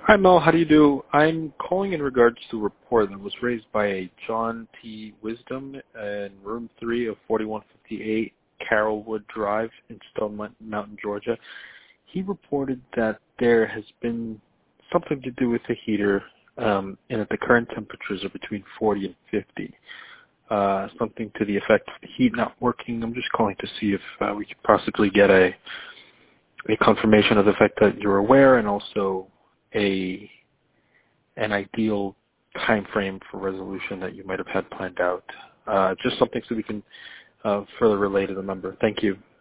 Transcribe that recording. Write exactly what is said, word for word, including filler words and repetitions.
Hi, Mel. How do you do? I'm calling in regards to a report that was raised by a John T. Wisdom in room three of forty-one fifty-eight Carrollwood Drive in Stone Mountain, Georgia. He reported that there has been something to do with the heater um, and that the current temperatures are between forty and fifty. Uh, something to the effect of the heat not working. I'm just calling to see if uh, we could possibly get a, a confirmation of the fact that you're aware and also a an ideal time frame for resolution that you might have had planned out. Uh, just something so we can uh, further relay to the member. Thank you.